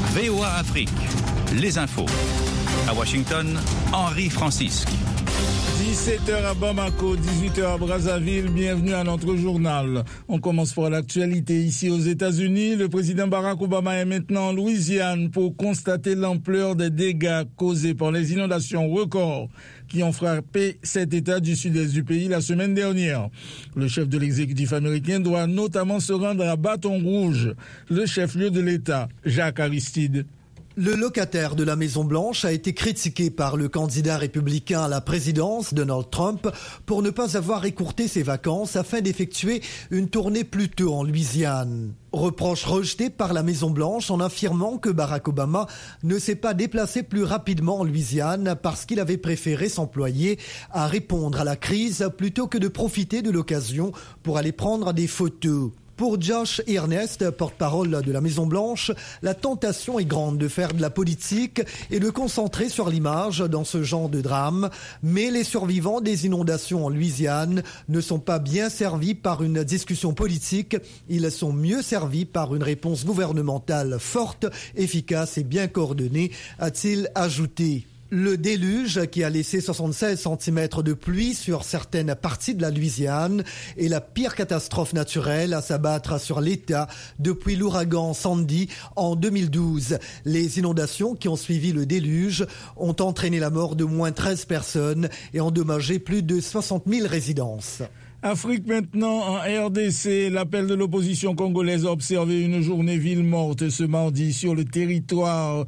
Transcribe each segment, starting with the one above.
VOA Afrique, les infos. À Washington, Henri Francisque. 17h à Bamako, 18h à Brazzaville, bienvenue à notre journal. On commence par l'actualité ici aux États-Unis. Le président Barack Obama est maintenant en Louisiane pour constater l'ampleur des dégâts causés par les inondations records qui ont frappé cet État du sud-est du pays la semaine dernière. Le chef de l'exécutif américain doit notamment se rendre à Baton Rouge, le chef-lieu de l'État, Jacques Aristide. Le locataire de la Maison-Blanche a été critiqué par le candidat républicain à la présidence, Donald Trump, pour ne pas avoir écourté ses vacances afin d'effectuer une tournée plus tôt en Louisiane. Reproche rejeté par la Maison-Blanche en affirmant que Barack Obama ne s'est pas déplacé plus rapidement en Louisiane parce qu'il avait préféré s'employer à répondre à la crise plutôt que de profiter de l'occasion pour aller prendre des photos. Pour Josh Earnest, porte-parole de la Maison-Blanche, la tentation est grande de faire de la politique et de concentrer sur l'image dans ce genre de drame. Mais les survivants des inondations en Louisiane ne sont pas bien servis par une discussion politique. Ils sont mieux servis par une réponse gouvernementale forte, efficace et bien coordonnée, a-t-il ajouté. Le déluge, qui a laissé 76 cm de pluie sur certaines parties de la Louisiane, est la pire catastrophe naturelle à s'abattre sur l'État depuis l'ouragan Sandy en 2012. Les inondations qui ont suivi le déluge ont entraîné la mort de moins 13 personnes et endommagé plus de 60 000 résidences. Afrique maintenant, en RDC, l'appel de l'opposition congolaise a observé une journée ville morte ce mardi sur le territoire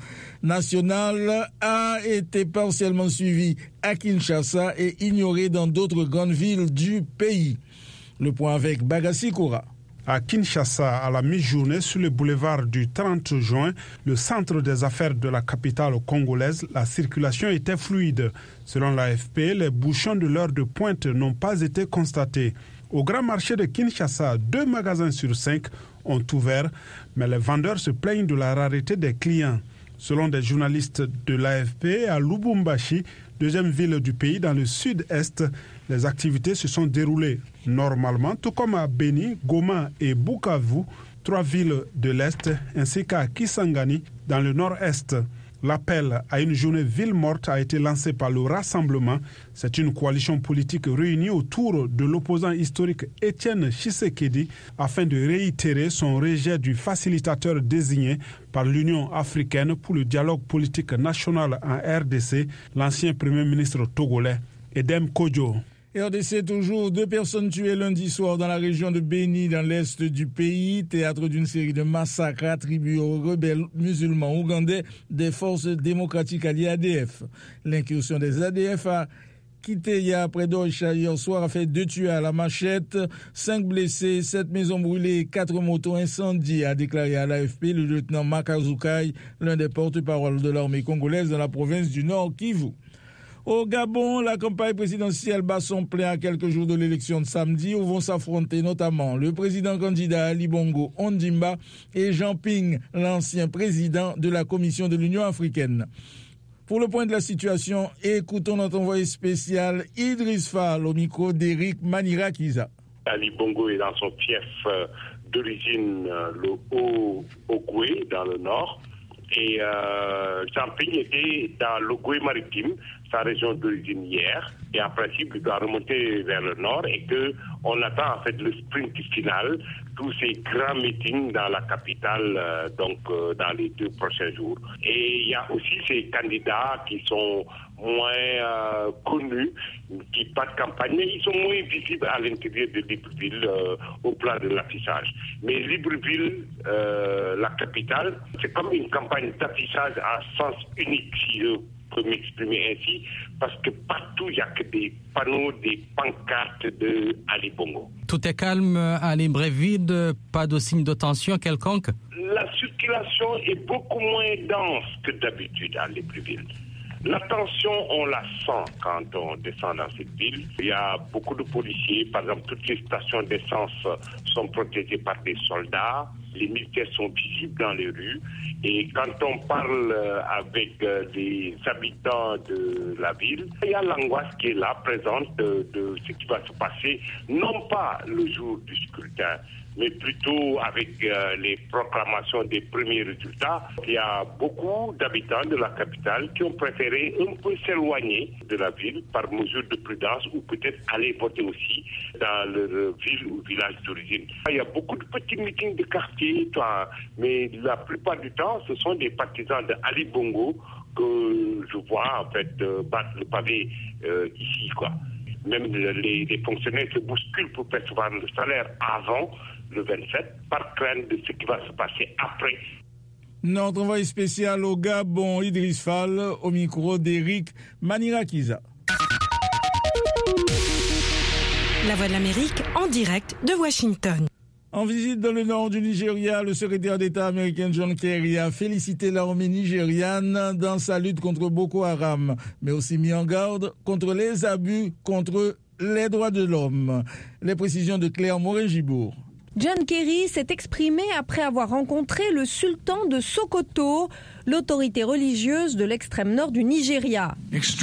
national a été partiellement suivi à Kinshasa et ignoré dans d'autres grandes villes du pays. Le point avec Bagassi Koura. À Kinshasa, à la mi-journée, sur le boulevard du 30 juin, le centre des affaires de la capitale congolaise, la circulation était fluide. Selon l'AFP, les bouchons de l'heure de pointe n'ont pas été constatés. Au grand marché de Kinshasa, 2 magasins sur 5 ont ouvert, mais les vendeurs se plaignent de la rareté des clients. Selon des journalistes de l'AFP, à Lubumbashi, deuxième ville du pays dans le sud-est, les activités se sont déroulées normalement, tout comme à Beni, Goma et Bukavu, 3 villes de l'Est, ainsi qu'à Kisangani, dans le nord-est. L'appel à une journée ville morte a été lancé par le Rassemblement. C'est une coalition politique réunie autour de l'opposant historique Étienne Tshisekedi afin de réitérer son rejet du facilitateur désigné par l'Union africaine pour le dialogue politique national en RDC, l'ancien premier ministre togolais Edem Kodjo. RDC toujours, 2 personnes tuées lundi soir dans la région de Beni, dans l'est du pays, théâtre d'une série de massacres attribués aux rebelles musulmans ougandais des forces démocratiques alliées ADF. L'incursion des ADF a quitté après d'Oicha hier soir a fait 2 tués à la machette, 5 blessés, 7 maisons brûlées et 4 motos incendiées, a déclaré à l'AFP le lieutenant Makazoukai, l'un des porte-parole de l'armée congolaise dans la province du Nord Kivu. Au Gabon, la campagne présidentielle bat son plein à quelques jours de l'élection de samedi où vont s'affronter notamment le président candidat Ali Bongo Ondimba et Jean Ping, l'ancien président de la Commission de l'Union africaine. Pour le point de la situation, écoutons notre envoyé spécial Idriss Fall au micro d'Éric Manirakiza. Ali Bongo est dans son fief d'origine, le Haut-Ogoué, dans le nord. Et Jean Ping était dans l'Ogoué maritime, sa région d'origine hier, et en principe il doit remonter vers le nord et qu'on attend en fait le sprint final, tous ces grands meetings dans la capitale, dans les 2 prochains jours. Et il y a aussi ces candidats qui sont moins connus, qui pas de campagne, mais ils sont moins visibles à l'intérieur de Libreville au plan de l'affichage. Mais Libreville, la capitale, c'est comme une campagne d'affichage à sens unique, si je peux m'exprimer ainsi, parce que partout il n'y a que des panneaux, des pancartes de Ali Bongo. Tout est calme à Libreville, pas de signe de tension quelconque? La circulation est beaucoup moins dense que d'habitude à Libreville. La tension, on la sent quand on descend dans cette ville. Il y a beaucoup de policiers. Par exemple, toutes les stations d'essence sont protégées par des soldats. Les militaires sont visibles dans les rues. Et quand on parle avec les habitants de la ville, il y a l'angoisse qui est là, présente de ce qui va se passer, non pas le jour du scrutin, mais plutôt avec les proclamations des premiers résultats. Il y a beaucoup d'habitants de la capitale qui ont préféré un peu s'éloigner de la ville par mesure de prudence ou peut-être aller voter aussi dans leur ville ou village d'origine. Il y a beaucoup de petits meetings de quartier, mais la plupart du temps, ce sont des partisans de Ali Bongo que je vois en fait battre le pavé ici, quoi. Même les fonctionnaires se bousculent pour percevoir le salaire avant le 27 par crainte de ce qui va se passer après. Notre envoyé spécial au Gabon, Idriss Fall, au micro d'Éric Manirakiza. La Voix de l'Amérique en direct de Washington. En visite dans le nord du Nigeria, le secrétaire d'État américain John Kerry a félicité l'armée nigériane dans sa lutte contre Boko Haram, mais aussi mis en garde contre les abus contre les droits de l'homme. Les précisions de Claire Morin-Gibourg. John Kerry s'est exprimé après avoir rencontré le sultan de Sokoto, l'autorité religieuse de l'extrême nord du Nigeria.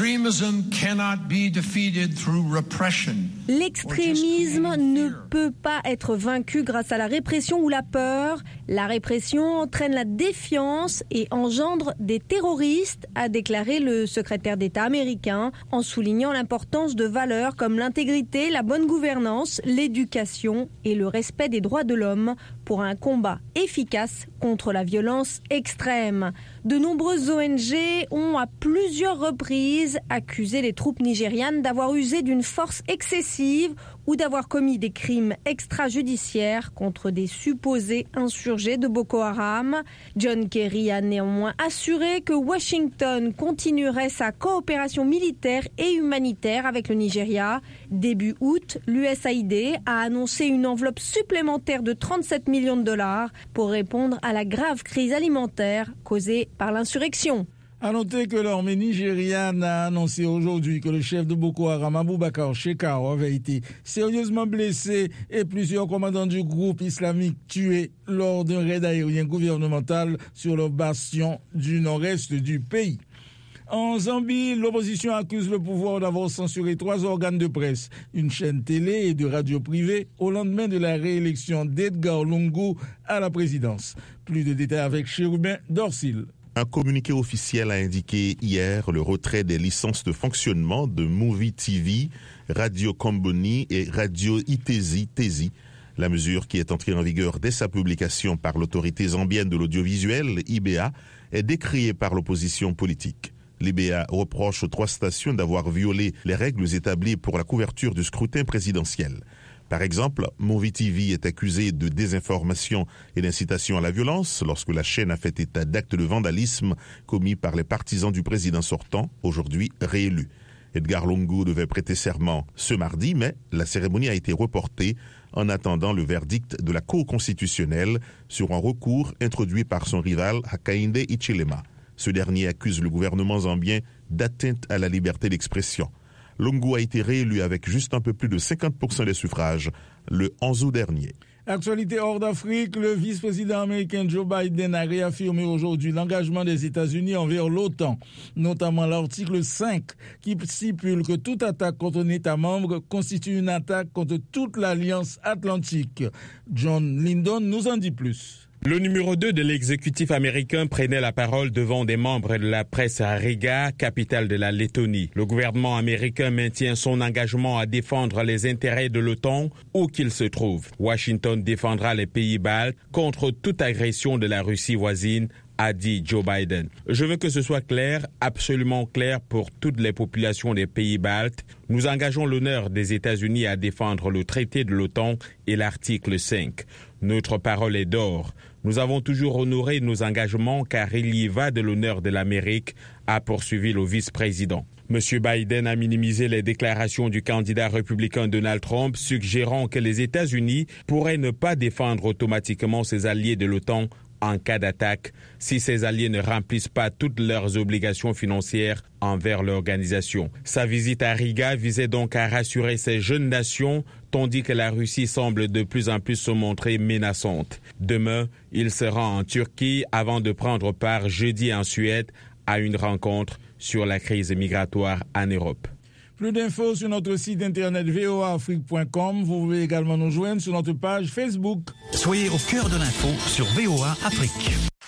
L'extrémisme ne peut pas être vaincu grâce à la répression ou la peur. La répression entraîne la défiance et engendre des terroristes, a déclaré le secrétaire d'État américain, en soulignant l'importance de valeurs comme l'intégrité, la bonne gouvernance, l'éducation et le respect des droits de l'homme pour un combat efficace contre la violence extrême. De nombreuses ONG ont à plusieurs reprises accusé les troupes nigérianes d'avoir usé d'une force excessive ou d'avoir commis des crimes extrajudiciaires contre des supposés insurgés de Boko Haram. John Kerry a néanmoins assuré que Washington continuerait sa coopération militaire et humanitaire avec le Nigeria. Début août, l'USAID a annoncé une enveloppe supplémentaire de 37 millions de dollars pour répondre à la grave crise alimentaire causée par l'insurrection. À noter que l'armée nigériane a annoncé aujourd'hui que le chef de Boko Haram, Abubakar Shekau, avait été sérieusement blessé et plusieurs commandants du groupe islamique tués lors d'un raid aérien gouvernemental sur le bastion du nord-est du pays. En Zambie, l'opposition accuse le pouvoir d'avoir censuré 3 organes de presse, une chaîne télé et de radio privée au lendemain de la réélection d'Edgar Lungu à la présidence. Plus de détails avec Chérubin Dorsil. Un communiqué officiel a indiqué hier le retrait des licences de fonctionnement de Movie TV, Radio Comboni et Radio Itezi. La mesure, qui est entrée en vigueur dès sa publication par l'autorité zambienne de l'audiovisuel, IBA, est décriée par l'opposition politique. L'IBA reproche aux 3 stations d'avoir violé les règles établies pour la couverture du scrutin présidentiel. Par exemple, Movie TV est accusé de désinformation et d'incitation à la violence lorsque la chaîne a fait état d'actes de vandalisme commis par les partisans du président sortant, aujourd'hui réélu. Edgar Lungu devait prêter serment ce mardi, mais la cérémonie a été reportée en attendant le verdict de la Cour constitutionnelle sur un recours introduit par son rival Hakainde Hichilema. Ce dernier accuse le gouvernement zambien d'atteinte à la liberté d'expression. Lungu a été réélu avec juste un peu plus de 50% des suffrages le 11 août dernier. Actualité hors d'Afrique, le vice-président américain Joe Biden a réaffirmé aujourd'hui l'engagement des États-Unis envers l'OTAN, notamment l'article 5 qui stipule que toute attaque contre un État membre constitue une attaque contre toute l'Alliance Atlantique. John Lyndon nous en dit plus. Le numéro 2 de l'exécutif américain prenait la parole devant des membres de la presse à Riga, capitale de la Lettonie. Le gouvernement américain maintient son engagement à défendre les intérêts de l'OTAN où qu'il se trouve. Washington défendra les pays baltes contre toute agression de la Russie voisine, a dit Joe Biden. Je veux que ce soit clair, absolument clair pour toutes les populations des pays baltes. Nous engageons l'honneur des États-Unis à défendre le traité de l'OTAN et l'article 5. Notre parole est d'or. Nous avons toujours honoré nos engagements car il y va de l'honneur de l'Amérique, a poursuivi le vice-président. M. Biden a minimisé les déclarations du candidat républicain Donald Trump, suggérant que les États-Unis pourraient ne pas défendre automatiquement ses alliés de l'OTAN en cas d'attaque si ces alliés ne remplissent pas toutes leurs obligations financières envers l'organisation. Sa visite à Riga visait donc à rassurer ces jeunes nations, tandis que la Russie semble de plus en plus se montrer menaçante. Demain, il se rend en Turquie avant de prendre part jeudi en Suède à une rencontre sur la crise migratoire en Europe. Plus d'infos sur notre site internet voaafrique.com. Vous pouvez également nous joindre sur notre page Facebook. Soyez au cœur de l'info sur VOA Afrique.